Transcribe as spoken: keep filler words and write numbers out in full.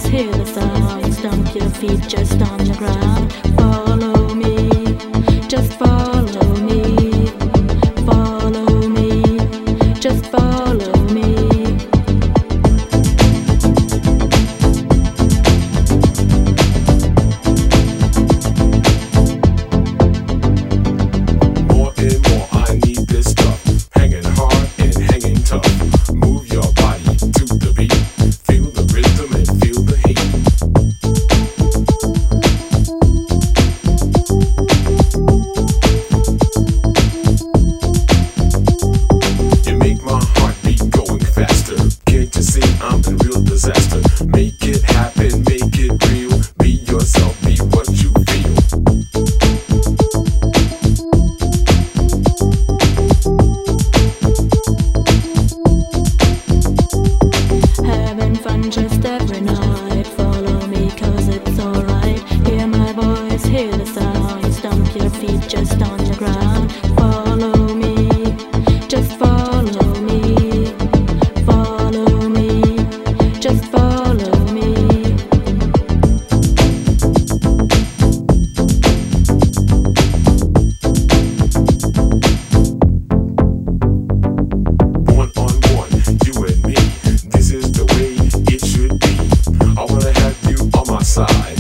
hear the sound. Stomp your feet just on the ground. Follow me, just follow me. Follow me, just follow me. More and more, I need this stuff. Hanging hard and hanging tough. Move your body to the beat. Feel the rhythm and feel the heat. You make my heartbeat going faster. Can't you see I'm the real disaster? Make it happen, make it real. Be yourself, be what you feel. Having fun just every night. Follow me cause it's alright. Hear my voice, hear the sound. Stomp your feet just on the ground. Follow me, just follow me. Follow me, just follow me. One on one, you and me. This is the way it should be. I wanna have you on my side.